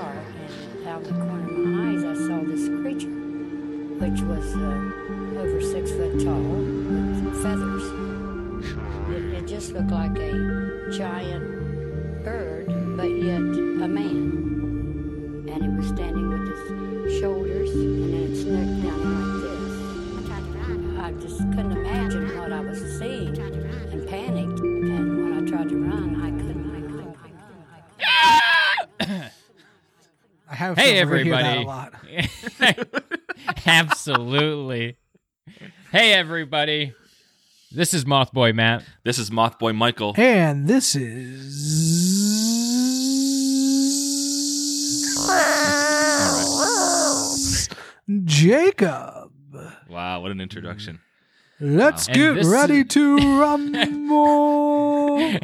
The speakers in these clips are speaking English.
car, and out the corner of my eyes, I saw this creature, which was over 6 foot tall with feathers. It just looked like a giant bird, but yet a man. And it was standing with his shoulders and then its neck down like this. I just couldn't imagine what I was seeing and panicked. And when I tried to run, I couldn't. I have Hey, to everybody. hear that a lot. Absolutely. Hey, everybody. This is Mothboy Matt. This is Mothboy Michael. And this is Jacob. Wow, what an introduction. Let's And get this ready is- to rumble.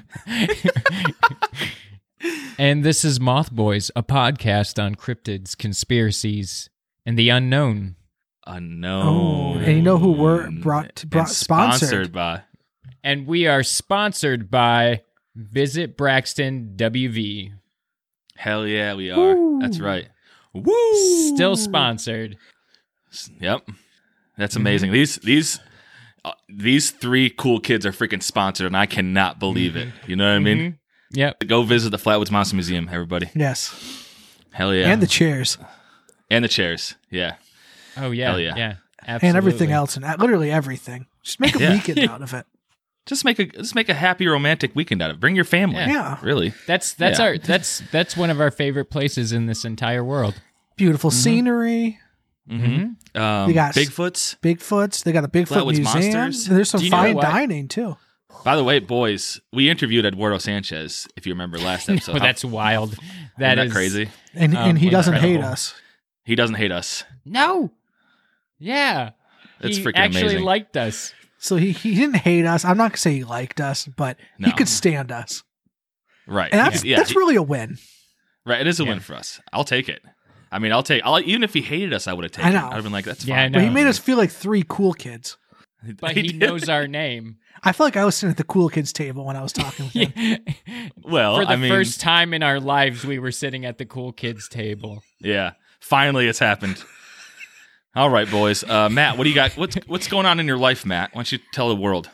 And this is Mothboys, a podcast on cryptids, conspiracies, and the unknown. Unknown. And you know who we're And sponsored? sponsored by. And we are sponsored by Visit Braxton WV. Hell yeah, we are. Woo. That's right. Woo! Still sponsored. Yep. That's amazing. These three cool kids are freaking sponsored, and I cannot believe it. You know what I mean? Yep. Go visit the Flatwoods Monster Museum, everybody. Yes. Hell yeah. And the chairs. And the chairs. Yeah. Oh, yeah. Hell yeah. Yeah. Absolutely. And everything else. And literally everything. Just make a Yeah. weekend out of it. Just make a happy romantic weekend out of it. Bring your family. Yeah. Really. That's Yeah. that's one of our favorite places in this entire world. Beautiful scenery. Mm-hmm. They got Bigfoots. Bigfoots. They got a Bigfoot Flatwoods museum. Monsters. There's some Do you know fine what? dining, too. By the way, boys, we interviewed Eduardo Sanchez, if you remember last episode. Oh, that's wild. Isn't That that is crazy? And he doesn't hate incredible. us. He doesn't hate us. No. Yeah. It's he freaking actually amazing. liked us. So he didn't hate us. I'm not going to say he liked us, but he No. could stand us. Right. And that's Yeah, that's really a win. right. It is a Yeah. win for us. I'll take it. I mean, even if he hated us, I would have taken I it. know. I'd have been like, that's Yeah, I fine. know. But he made us feel like three cool kids. But he did. knows our name. I feel like I was sitting at the cool kids table when I was talking with him. Well, For the I mean, first time in our lives, we were sitting at the cool kids table. yeah. Finally, it's happened. All right, boys. Matt, what do you got? What's going on in your life, Matt? Why don't you tell the world?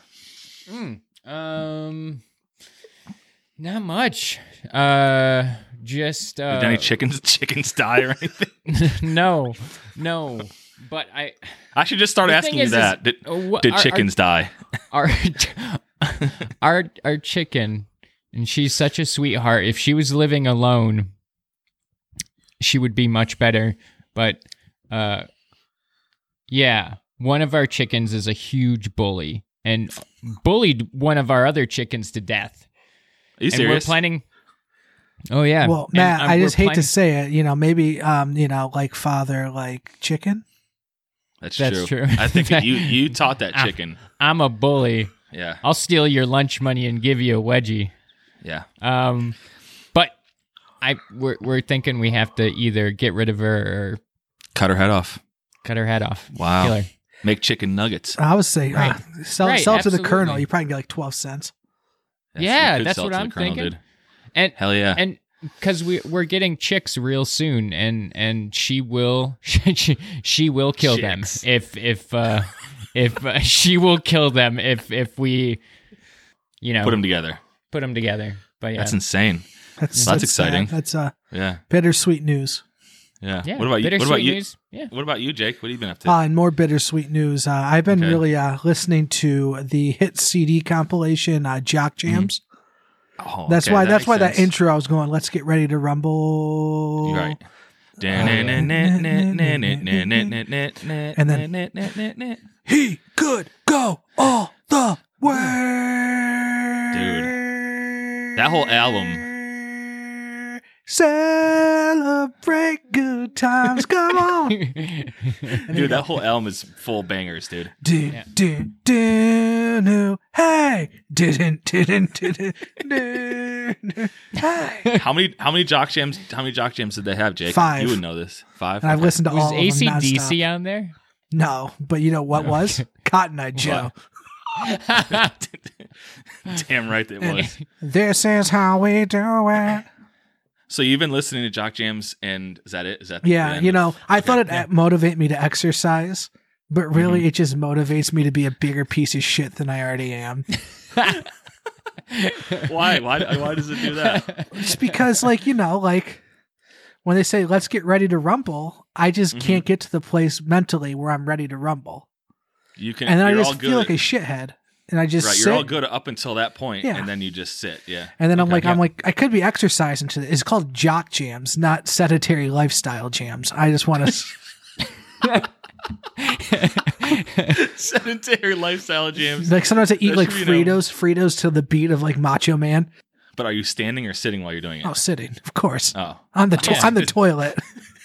Not much. Just Did any chickens die or anything? no. But I should just start The asking thing you is that. Did chickens die? our our chicken, and she's such a sweetheart. If she was living alone, she would be much better. But yeah, one of our chickens is a huge bully and bullied one of our other chickens to death. Are you And serious? we're planning. Oh yeah. Well, And, Matt, I we're just hate to planning- say it. Maybe like father, like chicken. That's That's true. I think you taught that chicken. I'm a bully. Yeah. I'll steal your lunch money and give you a wedgie. Yeah. But we're thinking we have to either get rid of her or Cut her head off. cut her head off. Wow. Kill her. Make chicken nuggets. I would say Right. sell Right, it to the absolutely. colonel. You probably get like 12 cents. Yes, Yeah, you could that's sell it what to the I'm colonel, thinking. dude. And Hell yeah. and because we're getting chicks real soon, and she will she will kill Chicks. them if she will kill them if we Put them together. put them together. But yeah, That's insane. That's exciting. That's Yeah. bittersweet news. Yeah. yeah. What about you? What bittersweet about you? news? Yeah. What about you, Jake? What have you been up to? And more bittersweet news. I've been Okay. really listening to the hit CD compilation, Jock Jams. Oh, That's okay, why makes that sense. intro I was going, let's get ready to rumble. You're right. And then he could go all the way. Dude, that whole album. Celebrate good times. Come on. Dude, that whole album is full bangers, dude. Hey. Didn't. Hey. How many jock jams did they have, Jake? 5. You would know this. 5. And I've listened to Was all of them AC/DC nonstop. on there? No, but you know what was? Cotton Eye Joe. Damn right it was. This is how we do it. So you've been listening to Jock Jams, and is that it? Is that Yeah, the end I of- thought okay. it'd motivate me to exercise, but really it just motivates me to be a bigger piece of shit than I already am. Why? Why does it do that? Just because, like when they say let's get ready to rumble, I just can't get to the place mentally where I'm ready to rumble, You can, and then I you're all just good feel like at- a shithead, and I just right. sit. You're all good up until that point, Yeah. and then you just sit. Yeah. And then Okay. I'm like, I could be exercising to this. It's called jock jams, not sedentary lifestyle jams. I just want to. Sedentary lifestyle jams. Like sometimes I eat That like should be known. Fritos to the beat of like Macho Man. But are you standing or sitting while you're doing it? Oh, sitting, of course, Oh. on the Yeah. on the toilet.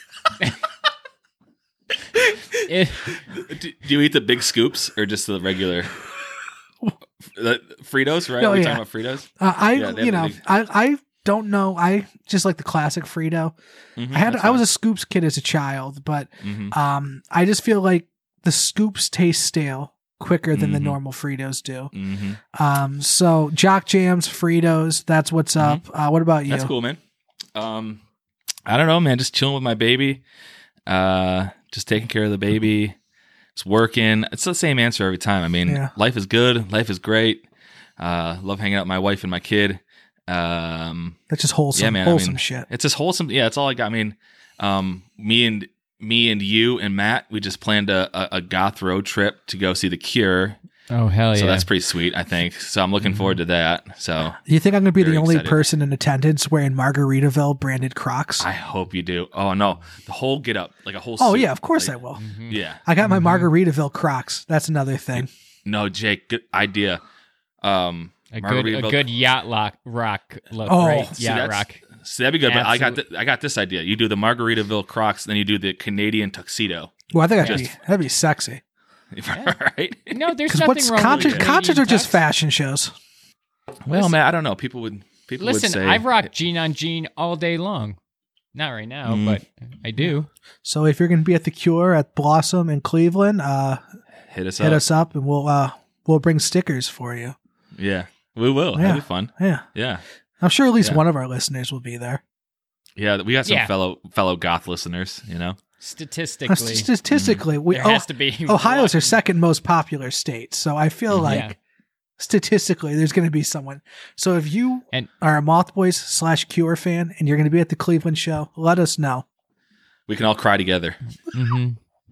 It- Do you eat the big scoops or just the regular? The Fritos, right? Oh, We're yeah. talking about Fritos. I they have the I don't know. I just like the classic Frito. Mhm, I that's was fine. a Scoops kid as a child, but Mhm. I just feel like the Scoops taste stale quicker than the Mhm. normal Fritos do. Mhm. So Jock Jams, Fritos, that's what's up. What about you? That's cool, man. I don't know, man. Just chilling with my baby. Just taking care of the baby. It's working. It's the same answer every time. I mean, Yeah. life is good. Life is great. Love hanging out with my wife and my kid. That's just wholesome, Yeah, man. wholesome I mean, shit. It's just wholesome. Yeah, that's all I got. I mean, me and you and Matt, we just planned a goth road trip to go see The Cure. oh hell So yeah! that's pretty sweet, I think. So I'm looking forward to that. So Do you think I'm going to be the Very only excited. person in attendance wearing Margaritaville branded Crocs? I hope you do. Oh no, the whole get up, like a whole. Oh suit. yeah, of course Like, I will. Yeah. I got my Margaritaville Crocs. That's another thing. No, Jake, good idea. a Margaritaville- good yacht rock look, Oh. right? See, Yacht that's- rock. See, that'd be good. But Absolute- I got this idea. You do the Margaritaville Crocs, then you do the Canadian tuxedo. Well, I think Just- that'd be sexy. Right? No, there's Because nothing what's wrong concerts? with Concerts are just tux. fashion shows. Well, man, I don't know. People would Listen, say I've rocked jean on jean all day long. Not right now, Mm. but I do. So if you're going to be at the Cure at Blossom in Cleveland, hit us hit up. us up and we'll bring stickers for you. Yeah, we will. Yeah. That'd be fun. Yeah, Yeah, I'm sure at least Yeah. one of our listeners will be there. yeah. We got some Yeah. fellow goth listeners. You know. Statistically, Statistically, there has to be. Ohio's our one. second most popular state, so I feel like Yeah. statistically there's going to be someone. So if you And- are a Mothboys / Cure fan and you're going to be at the Cleveland show, let us know. We can all cry together. Mhm.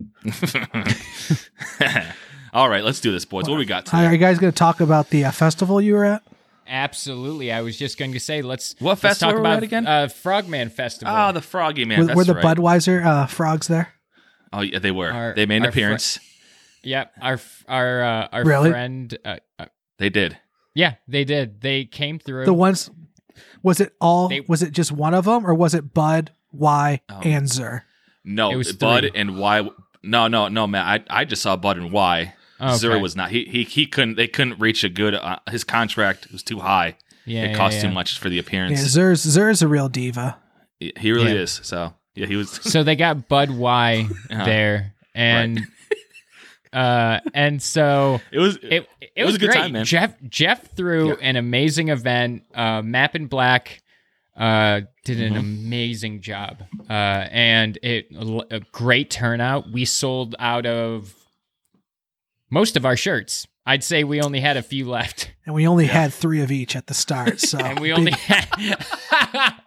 All right, let's do this, boys. What do we got Are today? you guys going to talk about the festival you were at? Absolutely. I was just going to say, let's What let's festival talk were we about at again? Frogman Festival. Oh, the Froggy Man. Were the That's right. Budweiser frogs there? Oh, yeah, they were. Our- They made an our appearance. Yep, our Really? friend. They did. Yeah, they did. They came through. The ones, was it all? They- was it just one of them, or was it Bud, Y, Oh. and Zer? No, It was Bud three. and Y. No, man. I just saw Bud and Y. Okay. Zero was not. He couldn't. They couldn't reach a good. His contract was too high. Yeah, It cost yeah, too yeah. much for the Yeah, appearance. Zer's a real diva. He really Yeah. is. So yeah, he was. So they got Bud Y Uh-huh. there, and and so It was. it was a good great. time, man. Jeff threw Yeah. an amazing event. Map in Black did an Mm-hmm. amazing job, and a great turnout. We sold out of most of our shirts. I'd say we only had a few left, And we only had 3 of each at the start. So and we only had.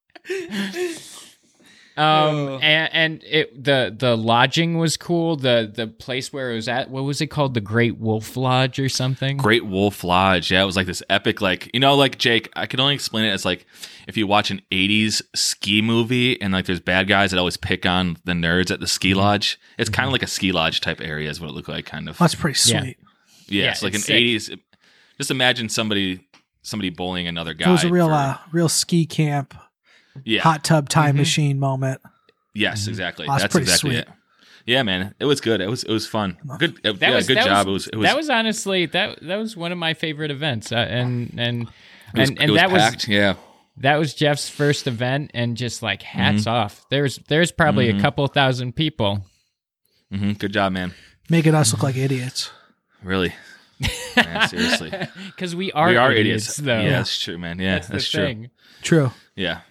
And it the lodging was cool. The place where it was at, what was it called? The Great Wolf Lodge or something? Great Wolf Lodge. Yeah, it was like this epic, like, you know, like Jake, I could only explain it as like if you watch an 80s ski movie and like there's bad guys that always pick on the nerds at the ski lodge. It's kind of like a ski lodge type area is what it looked like, kind of. that's pretty Yeah. sweet. Yeah, Yeah, it's like an it's sick. 80s. Just imagine somebody bullying another guy. It was a real, for- real ski camp, yeah. hot tub time Mhm. machine moment. Yes, exactly. Oh, that's That's pretty exactly sweet. it. Yeah, man, it was good. It was fun. Good. That yeah, was good that job. Was, it was. that was honestly that was one of my favorite events, and it was that packed. Yeah. that was Jeff's first event, and just like hats off. There's probably a couple thousand people. Good job, man. Making us look like idiots. Really. Yeah, seriously. Because we We are are idiots, though. Yeah, that's true, man. Yeah, That's that's the true. thing. True. Yeah.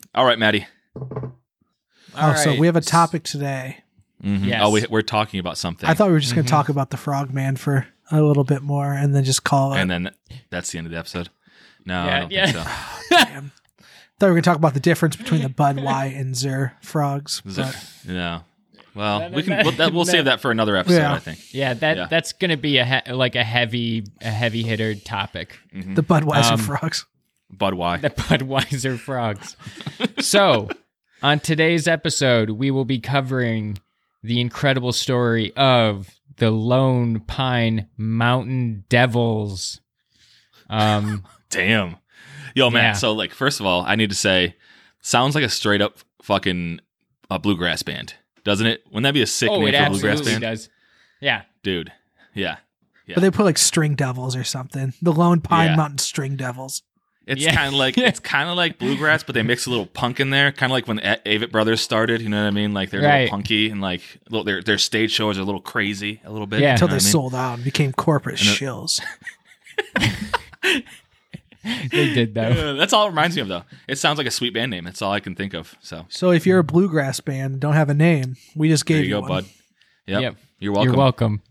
All right, Maddie. So we have a topic today. Mm-hmm. Yes. Oh, we're talking about something. I thought we were just going to talk about the Frogman for a little bit more and then just call it. And then that's the end of the episode. No, I don't think so. Damn. Thought we were going to talk about the difference between the Bud, Y, and Zer frogs. But No. Well, we'll save that for another episode, Yeah. I think. Yeah, that's going to be a heavy hitter topic. the Budweiser frogs. Bud Y. The Budweiser frogs. So, on today's episode, we will be covering the incredible story of the Lone Pine Mountain Devils. Damn. Yo, man. Yeah. So, like, first of all, I need to say, sounds like a straight up fucking bluegrass band, doesn't it? Wouldn't that be a sick name It for a bluegrass absolutely band? does. Yeah. Dude. Yeah. But they put like string devils or something. The Lone Pine Yeah. Mountain String Devils. It's Yeah. kind of like bluegrass, but they mix a little punk in there, kind of like when the Avett Brothers started. You know what I mean? Like they're a Right. little punky and like their stage shows are a little crazy, a little bit. Yeah. you Until know they what I mean? sold out and became corporate And shills. They did, though. That's all it reminds me of, though. It sounds like a sweet band name. That's all I can think of. So So if you're a bluegrass band and don't have a name, we just there gave you go, one. bud. Yep. Yep. You're welcome. You're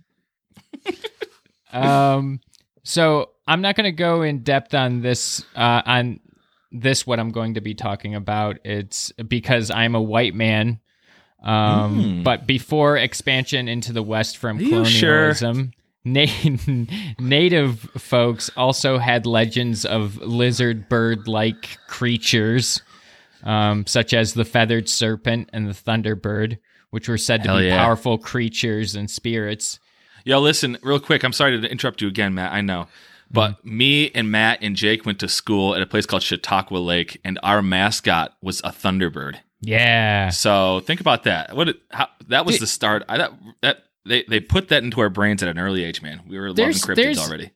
welcome. So I'm not going to go in depth on this, what I'm going to be talking about. It's because I'm a white man. But before expansion into the West from Are you sure? colonialism, native folks also had legends of lizard bird-like creatures, such as the feathered serpent and the thunderbird, which were said to Hell be yeah. powerful creatures and spirits. Yo, listen, real quick. I'm sorry to interrupt you again, Matt. I know. But me and Matt and Jake went to school at a place called Chautauqua Lake, and our mascot was a thunderbird. Yeah. So think about that. That was the start. They put that into our brains at an early age, man. We were loving cryptids already.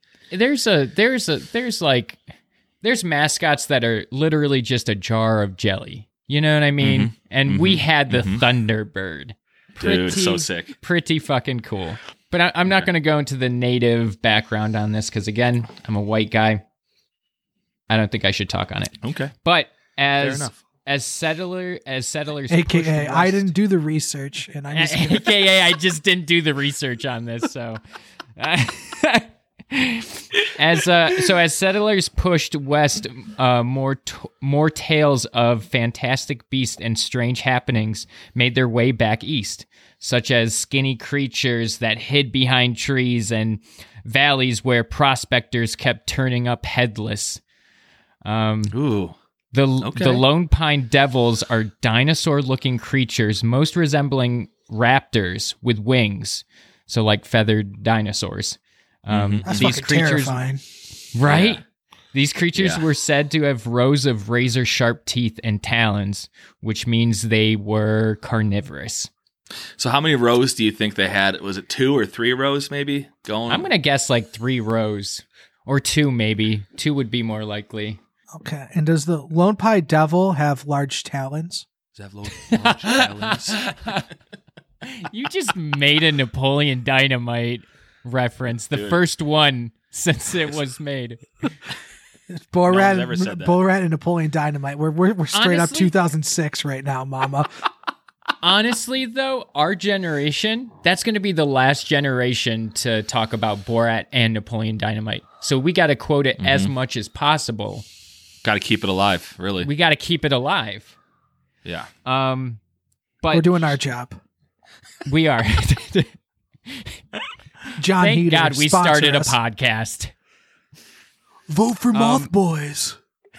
There's mascots that are literally just a jar of jelly. You know what I mean? And we had the Thunderbird. Dude, so sick. Pretty fucking cool. But I'm not going to go into the native background on this because, again, I'm a white guy. I don't think I should talk on it. Okay. But Fair enough. as settlers, AKA, pushed I west- didn't do the research, and I just AKA, I just didn't do the research on this, so. As settlers pushed west, more tales of fantastic beasts and strange happenings made their way back east, such as skinny creatures that hid behind trees and valleys where prospectors kept turning up headless. Ooh. The Okay. Lone Pine Devils are dinosaur-looking creatures, most resembling raptors with wings, so like feathered dinosaurs. that's These fucking creatures, terrifying. right? Yeah. These creatures Yeah. were said to have rows of razor-sharp teeth and talons, which means they were carnivorous. So how many rows do you think they had? Was it 2 or 3 rows maybe going? I'm gonna guess like 3 rows, or 2 maybe. 2 would be more likely. Okay. And does the Lone Pine Devil have large talons? Does that have large talons? You just made a Napoleon Dynamite reference, the Dude. first one since it was made. Borat, ever said that. Borat and Napoleon Dynamite. We're straight up Honestly- 2006 right now, mama. Honestly, though, our generation, that's going to be the last generation to talk about Borat and Napoleon Dynamite. So we got to quote it as much as possible. Got to keep it alive, really. We got to keep it alive. Yeah. But We're doing our job. we are. John Thank Heater, God we sponsor started us. a podcast. Vote for Moth Boys.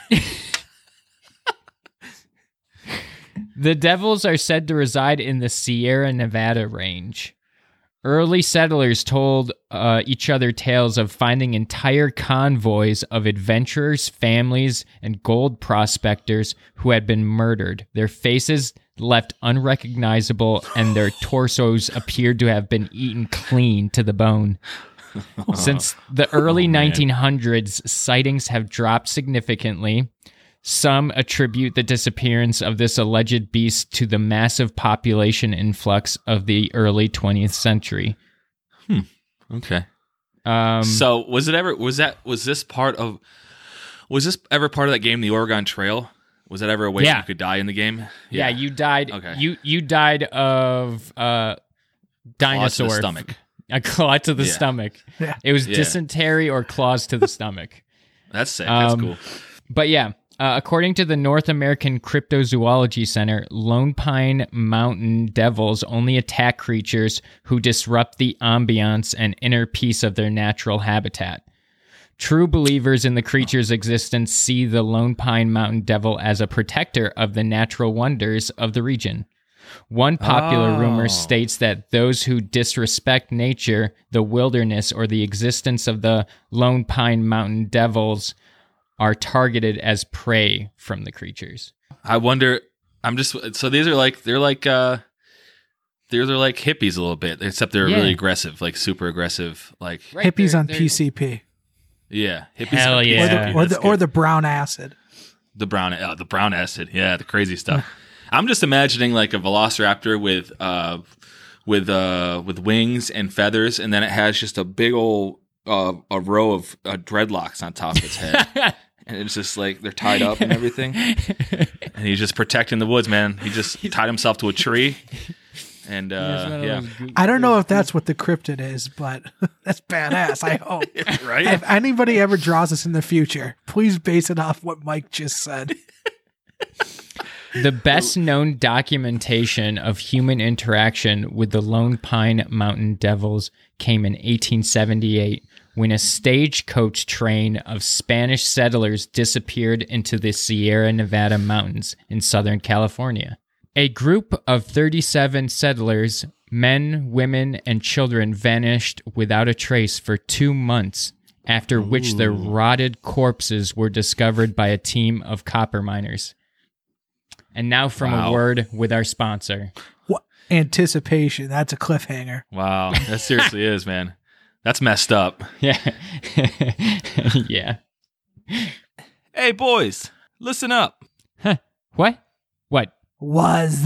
The Devils are said to reside in the Sierra Nevada range. Early settlers told each other tales of finding entire convoys of adventurers, families, and gold prospectors who had been murdered. Their faces left unrecognizable, and their torsos appeared to have been eaten clean to the bone. Since the early 1900s, sightings have dropped significantly. Some attribute the disappearance of this alleged beast to the massive population influx of the early 20th century. Okay. Um, So was this ever part of that game, the Oregon Trail, Was that ever a way Yeah. that you could die in the game? Yeah, you died. Okay. You died of Claw dinosaur to the stomach. A claw to the Yeah. stomach. Yeah. It was Yeah. dysentery or claws to the stomach. That's sick. That's cool. But yeah, according to the North American Cryptozoology Center, Lone Pine Mountain devils only attack creatures who disrupt the ambiance and inner peace of their natural habitat. True believers in the creature's existence see the Lone Pine Mountain devil as a protector of the natural wonders of the region. One popular rumor states that those who disrespect nature, the wilderness, or the existence of the Lone Pine Mountain devils are targeted as prey from the creatures. I wonder. So these are like they're like hippies a little bit, except they're Yeah. really aggressive, like super aggressive, like Hippies on PCP. yeah, hippies. Hell on yeah. PCP. Or That's the good. brown acid. the brown acid. Yeah, the crazy stuff. I'm just imagining like a velociraptor with wings and feathers, and then it has just a big old a row of dreadlocks on top of its head. And it's just like they're tied up and everything. And he's just protecting the woods, man. He just tied himself to a tree. And yeah. I don't know if that's what the cryptid is, but that's badass. I hope. Right? If anybody ever draws this in the future, please base it off what Mike just said. The best known documentation of human interaction with the Lone Pine Mountain Devils came in 1878 when a stagecoach train of Spanish settlers disappeared into the Sierra Nevada mountains in Southern California. A group of 37 settlers, men, women, and children vanished without a trace for 2 months, after which their rotted corpses were discovered by a team of copper miners. And now from a word with our sponsor. What anticipation? That's a cliffhanger. Wow. That seriously is, man. That's messed up. Yeah. Yeah. Hey, boys, listen up. Huh. What? What? Was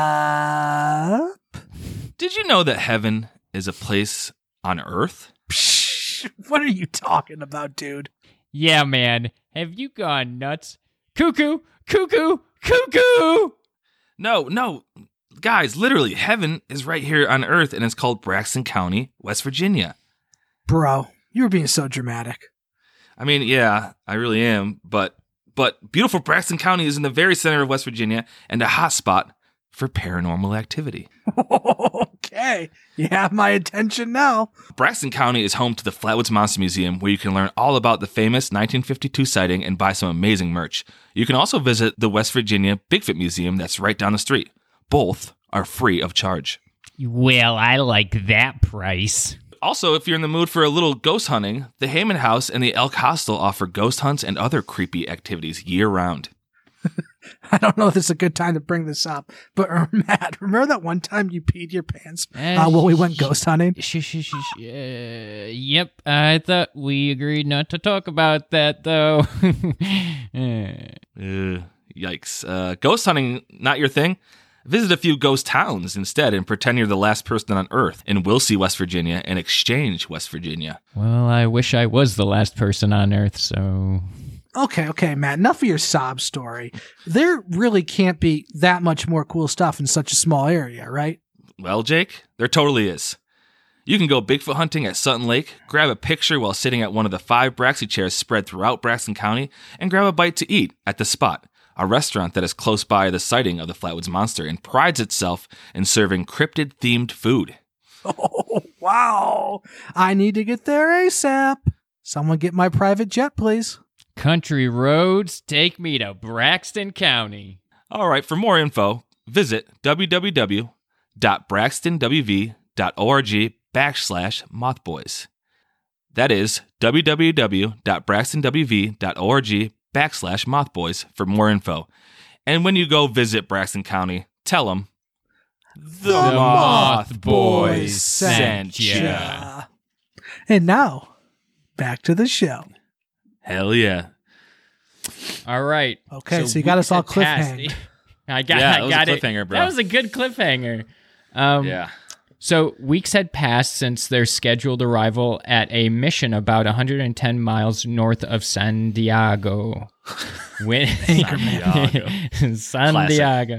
up? Did you know that heaven is a place on earth? Psh, what are you talking about, dude? Yeah, man. Have you gone nuts? Cuckoo! Cuckoo! Cuckoo! No. Guys, literally, heaven is right here on earth, and it's called Braxton County, West Virginia. Bro, you were being so dramatic. I mean, yeah, I really am, but beautiful Braxton County is in the very center of West Virginia and a hot spot for paranormal activity. Okay, you have my attention now. Braxton County is home to the Flatwoods Monster Museum, where you can learn all about the famous 1952 sighting and buy some amazing merch. You can also visit the West Virginia Bigfoot Museum that's right down the street. Both are free of charge. Well, I like that price. Also, if you're in the mood for a little ghost hunting, the Heyman House and the Elk Hostel offer ghost hunts and other creepy activities year-round. I don't know if this is a good time to bring this up, but Matt, remember that one time you peed your pants while we went ghost hunting? Yep, I thought we agreed not to talk about that, though. Yikes. Ghost hunting, not your thing? Visit a few ghost towns instead and pretend you're the last person on Earth in Wilsey, West Virginia, and Exchange, West Virginia. Well, I wish I was the last person on Earth, so... Okay, Matt, enough of your sob story. There really can't be that much more cool stuff in such a small area, right? Well, Jake, there totally is. You can go Bigfoot hunting at Sutton Lake, grab a picture while sitting at one of the 5 Braxy chairs spread throughout Braxton County, and grab a bite to eat at The Spot, a restaurant that is close by the sighting of the Flatwoods Monster and prides itself in serving cryptid-themed food. Oh, wow. I need to get there ASAP. Someone get my private jet, please. Country roads take me to Braxton County. All right, for more info, visit www.braxtonwv.org/mothboys. That is www.braxtonwv.org/mothboys for more info. And when you go visit Braxton County, tell them the Moth Boys sent ya. ya. And now, back to the show. Hell yeah. All right. Okay, so you got us all cliffhanged. I got Yeah, that was a it. cliffhanger, bro. That was a good cliffhanger. Yeah. So weeks had passed since their scheduled arrival at a mission about 110 miles north of San Diego. When San Diego.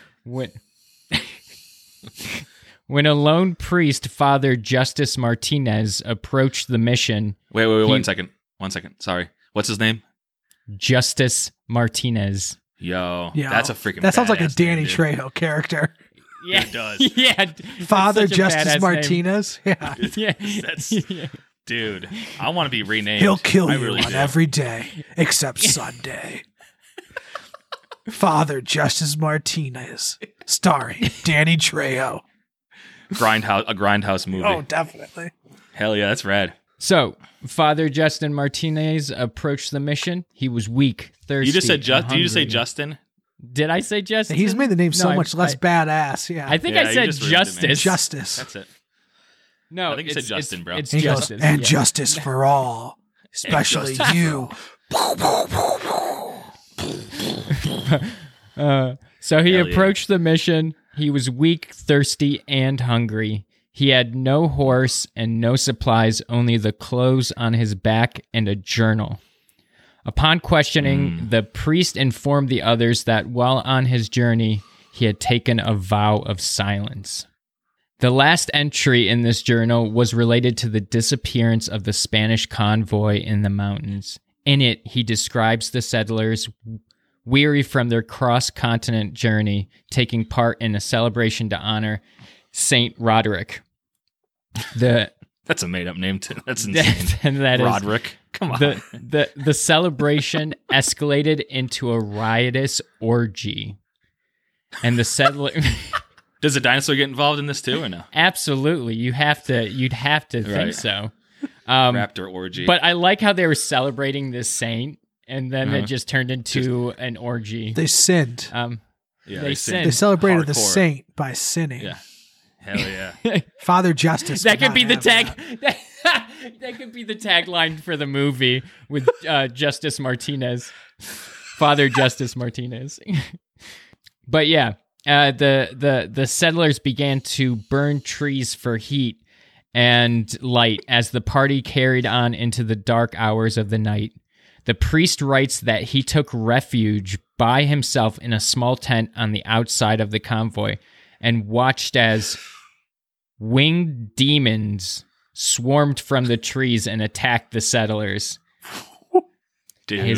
When a lone priest, Father Justice Martinez, approached the mission. Wait, 1 second. 1 second. Sorry. What's his name? Justice Martinez. Yo, that's a freaking. That sounds like a badass Danny name, dude. Trejo character. Yeah, It does. Yeah, Father such a Justice badass Martinez. Yeah. name. Yeah, That's dude. I want to be renamed. He'll kill I you really on do. every day except Sunday. Father Justice Martinez, starring Danny Trejo. a grindhouse movie. Oh, definitely. Hell yeah, that's rad. So, Father Justin Martinez approached the mission. He was weak, thirsty. You just said and Did you just say hungry. Justin? Did I say Justin? He's made the name so No, much less badass. Yeah. I think Yeah, I you said just ruined it, man. Justice. Justice. That's it. No, I think you said Justin, bro. It's And he goes, Justice. and yeah. justice for all, especially justice you. So he Hell yeah. approached the mission. He was weak, thirsty, and hungry. He had no horse and no supplies, only the clothes on his back and a journal. Upon questioning, the priest informed the others that while on his journey, he had taken a vow of silence. The last entry in this journal was related to the disappearance of the Spanish convoy in the mountains. In it, he describes the settlers, weary from their cross-continent journey, taking part in a celebration to honor Saint Roderick. That's a made up name too. That's insane. And that is Roderick. Come on. the celebration escalated into a riotous orgy, and the settler. Does a dinosaur get involved in this too or no? Absolutely, you'd have to think Right. so. Raptor orgy. But I like how they were celebrating this saint, and then it just turned into an orgy. They sinned. yeah, they They sinned. celebrated the Hardcore. saint by sinning. Yeah. Hell yeah. Father Justice. That could not be the have tag. that. That could be the tagline for the movie with Justice Martinez, Father Justice Martinez. But yeah, the settlers began to burn trees for heat and light as the party carried on into the dark hours of the night. The priest writes that he took refuge by himself in a small tent on the outside of the convoy and watched as winged demons swarmed from the trees and attacked the settlers. Dude.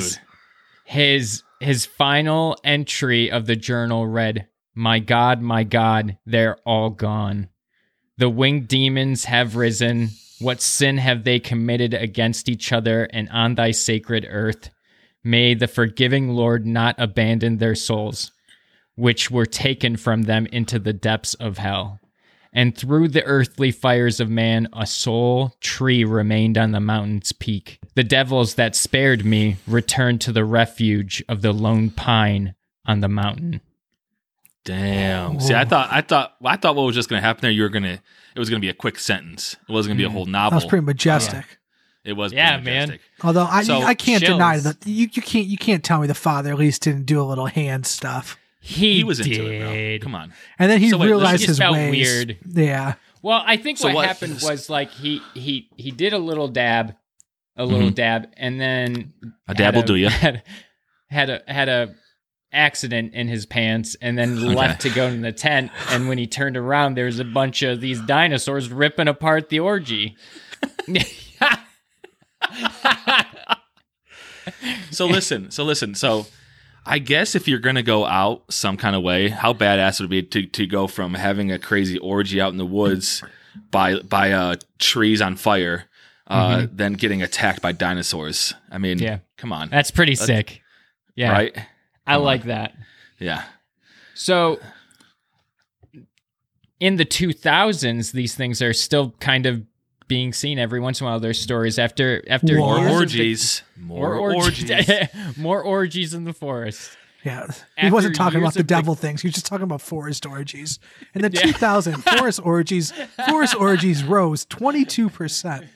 His final entry of the journal read, my God, they're all gone. The winged demons have risen. What sin have they committed against each other and on thy sacred earth? May the forgiving Lord not abandon their souls, which were taken from them into the depths of hell. And through the earthly fires of man, a sole tree remained on the mountain's peak. The devils that spared me returned to the refuge of the lone pine on the mountain. Damn. See, I thought what was just gonna happen there. It was gonna be a quick sentence. It wasn't gonna be a whole novel. That was pretty majestic. It was. Yeah, pretty majestic. Although So, I can't deny chills. that you can't tell me the father at least didn't do a little hand stuff. He was did. into it, bro. Come on. And then he So wait, realized he just his felt ways. weird. Yeah. Well, I think So what what- happened was like he did a little dab, and then A dab will do ya. Had a accident in his pants, and then left to go in the tent. And when he turned around, there was a bunch of these dinosaurs ripping apart the orgy. So listen. So I guess if you're gonna go out some kind of way, how badass would it be to go from having a crazy orgy out in the woods by trees on fire, then getting attacked by dinosaurs? I mean, Yeah. come on, That's pretty sick. Yeah, right? I like that. Yeah. So in the 2000s, these things are still kind of being seen every once in a while. There's stories after More years of Orgies. More orgies. more orgies in the forest. Yeah. He After wasn't talking years about the of devil things. He was just talking about forest orgies. In the 2000, forest orgies rose 22%.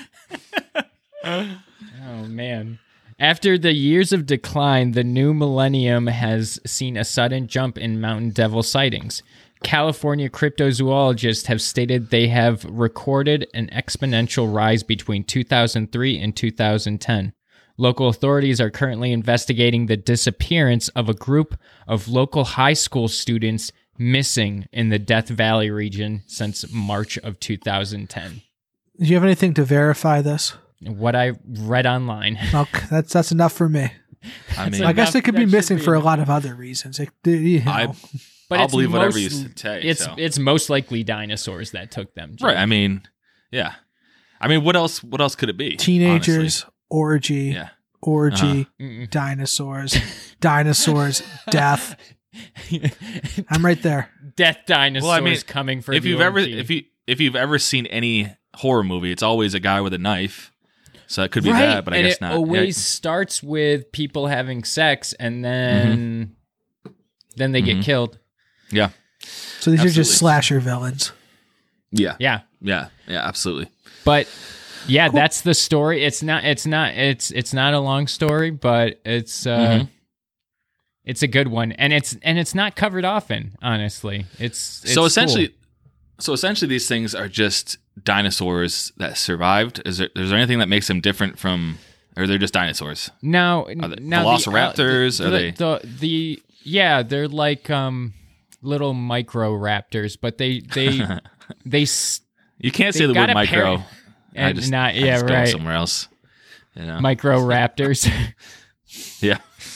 Oh man. After the years of decline, the new millennium has seen a sudden jump in mountain devil sightings. California cryptozoologists have stated they have recorded an exponential rise between 2003 and 2010. Local authorities are currently investigating the disappearance of a group of local high school students missing in the Death Valley region since March of 2010. Do you have anything to verify this? What I read online. Okay, that's enough for me. I mean, I guess they could be that should missing be for a enough. lot of other reasons. But I'll it's believe whatever you most- say. It's most likely dinosaurs that took them. Jake. right. I mean, yeah. I mean, what else? What else could it be? teenagers, honestly? orgy, Yeah. orgy, Mm-mm. dinosaurs, death. I'm right there. Death dinosaurs Well, I mean, coming for If the you've ever, orgy. if you've ever seen any horror movie, it's always a guy with a knife. So it could be right, that, but I and guess it not. always starts with people having sex, and then they get killed. Yeah. So these are just Absolutely. slasher villains. Yeah. Yeah, Yeah. Yeah. Absolutely. but yeah, that's the story. It's not a long story, but it's a good one, and it's not covered often. Honestly, it's So essentially, cool. these things are just dinosaurs that survived. Is there anything that makes them different from, or they're just dinosaurs? Now, Are they now velociraptors? Are they? Yeah, they're like little micro raptors, but they You can't say the got word a micro. pair- and not yeah just go right somewhere else. You know? micro raptors. Yeah.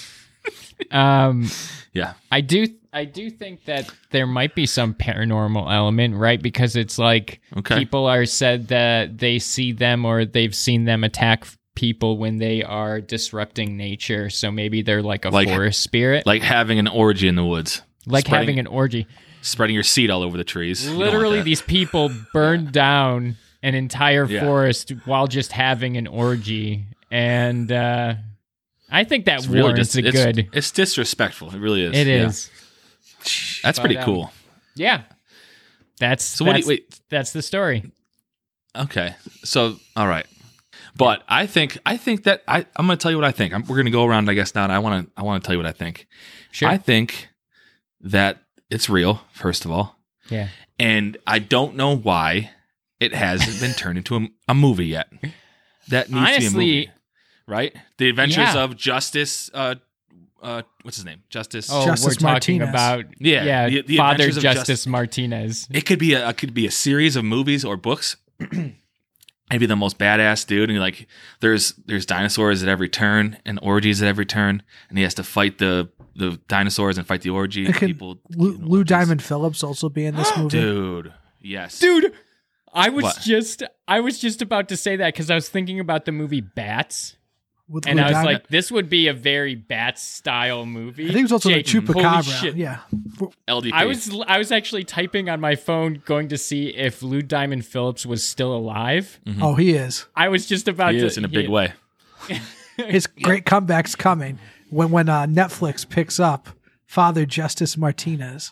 Yeah. I do think that there might be some paranormal element, right? Because it's like Okay. people are said that they see them or they've seen them attack people when they are disrupting nature. So maybe they're like a Like- forest spirit, Like having an orgy in the woods. like spreading- having an orgy. Spreading your seed all over the trees. You don't want Literally, that. these people burned down an entire Yeah. forest while just having an orgy, and I think that It's really warrants just a good. It's disrespectful. It really is. It Yeah. is, That's But, pretty cool. yeah. That's So what do you, wait? That's the story. Okay. So all right. But I think that I'm going to tell you what I think. We're going to go around, I guess. Now, and I want to tell you what I think. Sure. I think that it's real. First of all, Yeah. and I don't know why it hasn't been turned into a movie yet. That needs to be a Honestly, movie, right? The Adventures Yeah. of Justice. What's his name? Justice. oh, Justice we're talking Martinez. about Yeah, the Father Adventures of Justice Martinez. It could be a series of movies or books. Maybe the most badass dude, and like there's dinosaurs at every turn and orgies at every turn, and he has to fight the dinosaurs and fight the orgy. It could- People, Lou Diamond Phillips also be in this movie. dude, yes, Dude, I was What? just about to say that because I was thinking about the movie Bats. With And Lou I was Diamond. like, this would be a very bat style movie. I think it was also Jake, the holy Chupacabra. shit. Yeah. LDP. I was actually typing on my phone going to see if Lou Diamond Phillips was still alive. Oh, he is. I was just about he to is in a big way. His great comeback's coming when Netflix picks up Father Justice Martinez.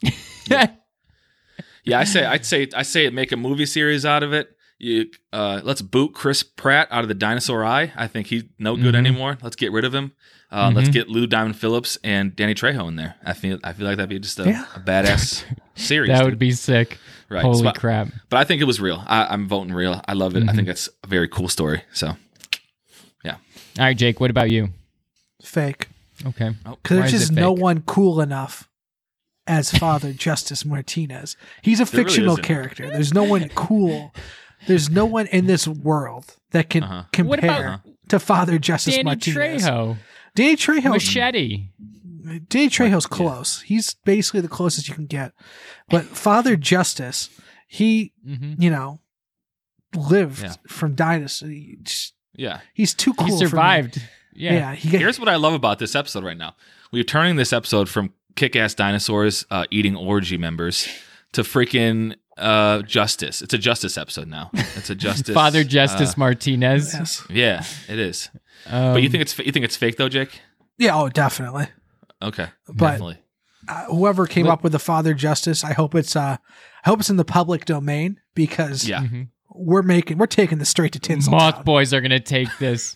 Yeah, I'd say make a movie series out of it. Let's boot Chris Pratt out of the Dinosaur Eye. I think he's no good anymore. Let's get rid of him. Let's get Lou Diamond Phillips and Danny Trejo in there. I feel like that'd be just a badass series. That dude. would be sick. Right. Holy So- crap. But I think it was real. I'm voting real. I love it. I think that's a very cool story. So, yeah. All right, Jake, what about you? Fake. Okay. Because Why there's is just it no fake? one cool enough as Father Justice Martinez. He's a There really fictional isn't. character. There's no one cool. There's no one in this world that can What compare about to Father Justice Danny Martinez. Trejo. Danny Trejo. Machete. Danny Trejo's close. He's basically the closest you can get. But Father Justice, he, lived Yeah. from dinosaurs. Yeah. He's too cool. He for me. survived. Yeah. Yeah. Here's what I love about this episode right now. We're turning this episode from kick-ass dinosaurs eating orgy members to freaking justice. It's a justice episode now. It's a justice. Father Justice Martinez. Yes. Yeah, it is. But you think it's fake though, Jake? Yeah. Oh, definitely. Okay, But- definitely. Whoever came up with the Father Justice, I hope it's in the public domain because Yeah. we're taking this straight to Tinseltown. Moth boys are going to take this.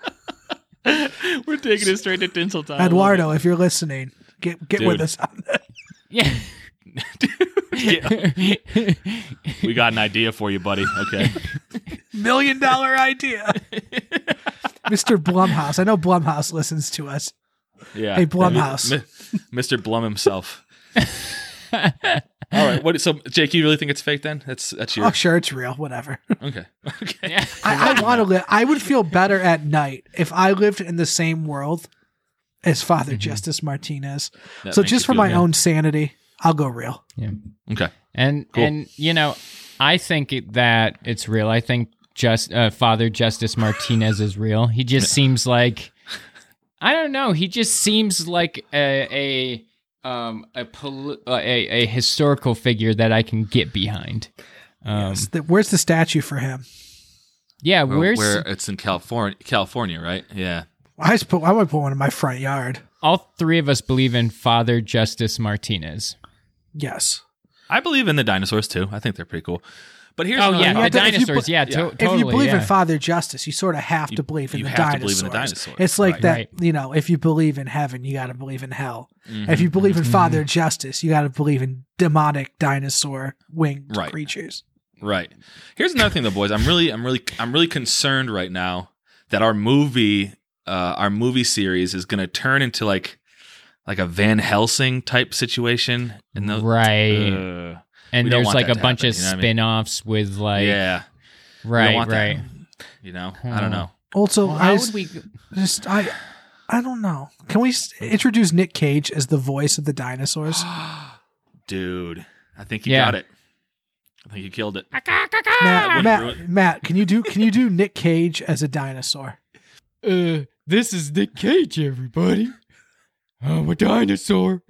We're taking it straight to Tinseltown. Eduardo, if you're listening, get with Dude. us on that. Yeah. We got an idea for you, buddy. Okay. $1 million idea. Mr. Blumhouse. I know Blumhouse listens to us. Yeah. Hey, Blumhouse. Mr. Blum himself. All right. So, Jake, you really think it's fake then? That's your. Oh, sure, it's real. Whatever. Okay. Okay. Yeah. I want to live. I would feel better at night if I lived in the same world as Father Justice Martinez. That So makes just you for feel my good. own sanity, I'll go real. Yeah. Okay. And Cool. and I think that it's real. I think Father Justice Martinez is real. He just seems like I don't know. He just seems like a historical figure that I can get behind. Where's the statue for him? Yeah, Where it's in California, right? Yeah. I would put one in my front yard. all three of us believe in Father Justice Martinez. Yes. I believe in the dinosaurs too. I think they're pretty cool. But here's Oh another yeah, thing. the if you dinosaurs. put- Yeah, yeah. totally. If you believe in yeah. Father Justice, you sort of have to believe in you the have to dinosaurs. believe in the dinosaurs. It's like Right. that, Right. if you believe in heaven, you got to believe in hell. Mm-hmm. If you believe in Father Justice, you got to believe in demonic dinosaur winged Right. creatures. Right. Here's another thing, though, boys. I'm really concerned right now that our movie series is going to turn into like a Van Helsing type situation. And Right. And we don't there's want like that a to bunch happen, of you know what I mean? spin-offs with like yeah. We don't right, want that. right. You know, I don't know. Also, Well, I how just, would we just I don't know. Can we introduce Nick Cage as the voice of the dinosaurs? Dude, I think you Yeah. got it. I think you killed it. Matt, can you do Nick Cage as a dinosaur? This is Nick Cage, everybody. I'm a dinosaur.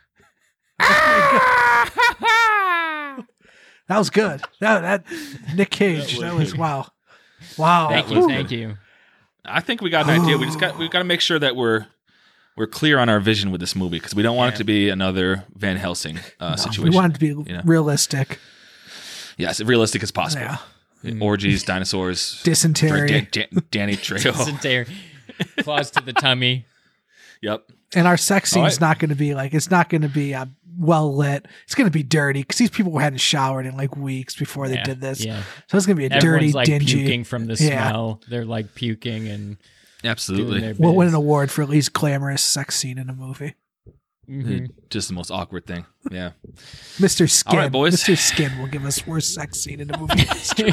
That was good. That Nick Cage. That was wow. Wow. Thank was you, good. thank you. I think we got an idea. We've got to make sure that we're clear on our vision with this movie because we don't want it to be another Van Helsing situation. We want it to be realistic. Yes, realistic as possible. Yeah. Orgies, dinosaurs, Dysentery. Danny Trejo. Dysentery. Claws to the tummy. Yep. And our sex scene's right. not going to be well lit. It's going to be dirty because these people hadn't showered in like weeks before they did this. Yeah. So it's going to be a Everyone's dirty, like dingy. puking from the Yeah. smell. They're like puking and doing Absolutely. their We'll win an biz. award for least glamorous sex scene in a movie. Mhm. Just the most awkward thing. Yeah. Mr. Skin. All right, boys. Mr. Skin will give us worst sex scene in a movie history.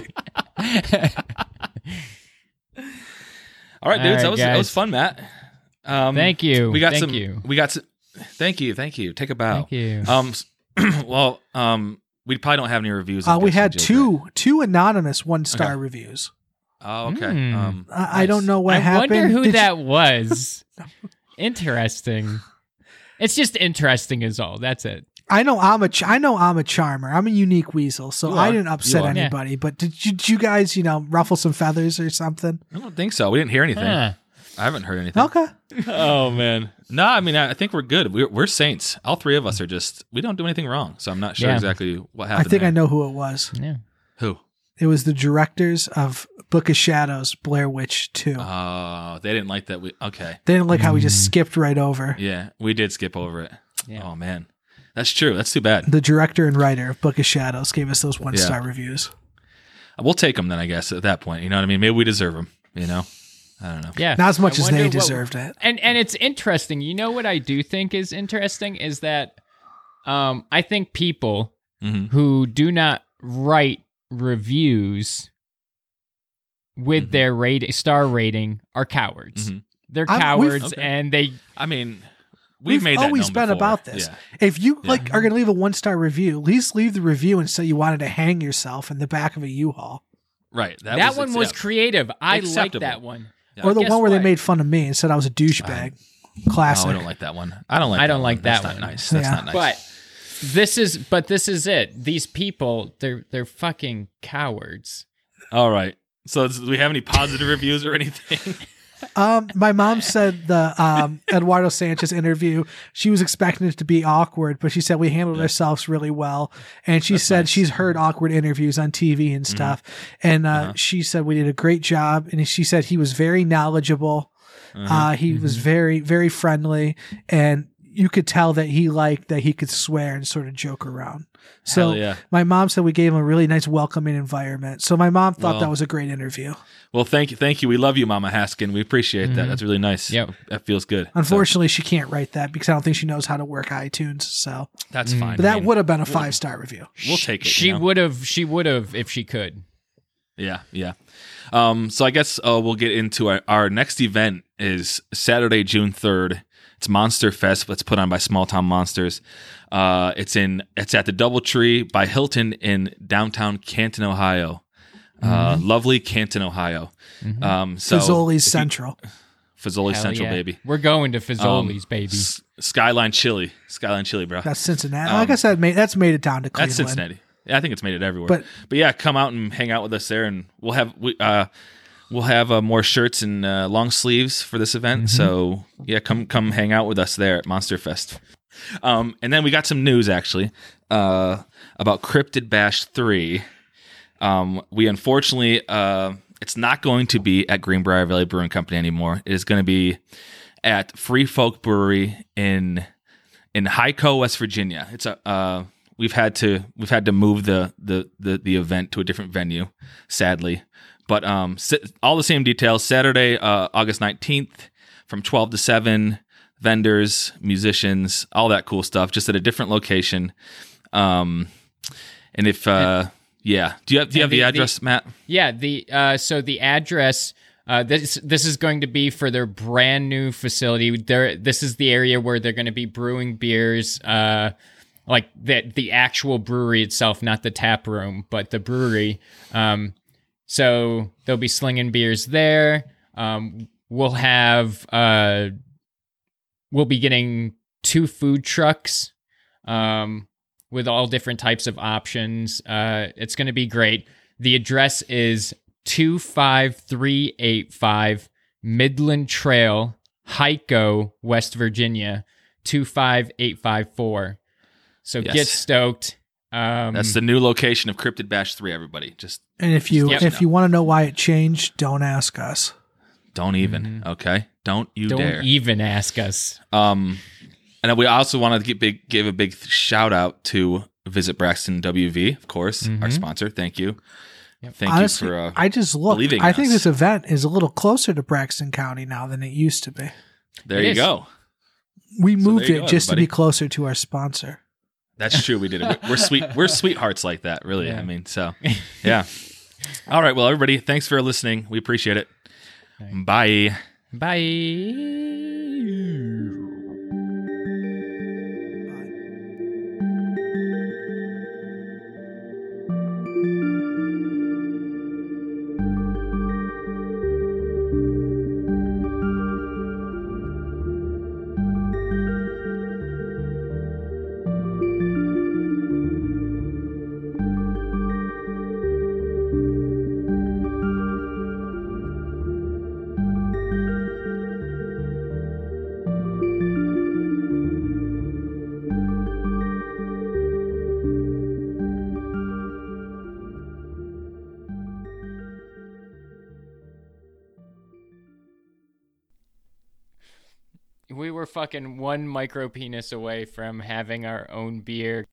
All right, dudes. All right, that was guys. fun, Matt. Thank you. We got Thank some. you. We got some. Thank you. Take a bow. Thank you. Well, we probably don't have any reviews. We had Jake, right? two anonymous 1-star Okay. reviews. Oh, okay. Hmm. I don't know what I happened. wonder who Did you- that was. Interesting. It's just interesting is all. That's it. I know I'm a charmer. I'm a unique weasel, so You I are. didn't upset You are. anybody. But did you guys, ruffle some feathers or something? I don't think so. We didn't hear anything. Huh. I haven't heard anything. Okay. Oh man. No, I mean I think we're good. We're saints. All three of us are just we don't do anything wrong. So I'm not sure Yeah. exactly what I happened. think there. I know who it was. Yeah. Who. It was the directors of Book of Shadows, Blair Witch 2. Oh, they didn't like that. Okay. They didn't like how we just skipped right over. Yeah, we did skip over it. Yeah. Oh man, that's true. That's too bad. The director and writer of Book of Shadows gave us those 1-star reviews. We'll take them then, I guess. At that point, you know what I mean. Maybe we deserve them. You know, I don't know. Yeah. Not as much I as they wonder what- deserved it. And it's interesting. You know what I do think is interesting is that I think people Mm-hmm. who do not write reviews with their star rating are cowards. Mhm. They're we've- cowards, Okay. and they I mean, we've made that always known been before. about this. Yeah. If you are going to leave a 1-star review, at least leave the review and say you wanted to hang yourself in the back of a U-Haul. Right. that one was creative. I like Acceptable. that one. Yeah. Or the Guess one where what? they made fun of me and said I was a douchebag. Classic. No, I don't like that one. I don't like. I don't like That's that not one. nice. That's Yeah. not nice. But this is it. These people, they're fucking cowards. all right. So, do we have any positive reviews or anything? My mom said the Eduardo Sanchez interview, she was expecting it to be awkward, but she said we handled ourselves really well. And she said nice. she's heard awkward interviews on TV and stuff. And she said we did a great job. And she said he was very knowledgeable. He was very, very friendly. And you could tell that he liked that he could swear and sort of joke around. So Hell yeah. my mom said we gave him a really nice welcoming environment. So my mom thought Well, that was a great interview. Well, thank you. We love you, Mama Haskin. We appreciate that. That's really nice. Yep. That feels good. Unfortunately, she can't write that because I don't think she knows how to work iTunes. So, So that's fine. but I that mean, would have been a 5-star review. we'll take it. She you know? would have. She would have if she could. Yeah. So I guess we'll get into our next event is Saturday, June 3rd. It's Monster Fest. That's put on by Small Town Monsters. It's at the Doubletree by Hilton in downtown Canton, Ohio. Lovely Canton, Ohio. So Fazoli's Central. Fazoli's Hell Central, yeah. baby. We're going to Fazoli's, baby. Skyline Chili, bro. That's Cincinnati. Like I said, that's made it down to Cleveland. That's Cincinnati. Yeah, I think it's made it everywhere. But yeah, come out and hang out with us there, and we'll have more shirts and long sleeves for this event. So yeah, come hang out with us there at Monster Fest. And then we got some news actually about Cryptid Bash 3. We unfortunately it's not going to be at Greenbrier Valley Brewing Company anymore. It is going to be at Free Folk Brewery in Hyco, West Virginia. It's we've had to move the event to a different venue, sadly. But all the same details. Saturday, August 19th, from 12 to 7. Vendors, musicians, all that cool stuff, just at a different location. And if do you have the address, Matt? Yeah. So the address. This is going to be for their brand new facility. This is the area where they're going to be brewing beers. Like the actual brewery itself, not the tap room, but the brewery. So they'll be slinging beers there. We'll be getting 2 food trucks with all different types of options. It's going to be great. The address is 25385 Midland Trail, Hyco, West Virginia, 25854. So Yes. get stoked. That's the new location of Cryptid Bash 3, everybody. And if you Yep. want to know why it changed, don't ask us. Don't even, okay? Don't dare. Don't even ask us. And we also want to give a big shout out to Visit Braxton WV, of course, our sponsor. Thank you. Thank Honestly, you for I just looked. believing I think us. this event is a little closer to Braxton County now than it used to be. There It you is. go. We moved there you it go, just to everybody. be closer to our sponsor. That's true. We did it. We're sweethearts like that, really. Yeah. I mean, so yeah. All right. Well, everybody, thanks for listening. We appreciate it. Bye. Bye. We were fucking one micro penis away from having our own beer.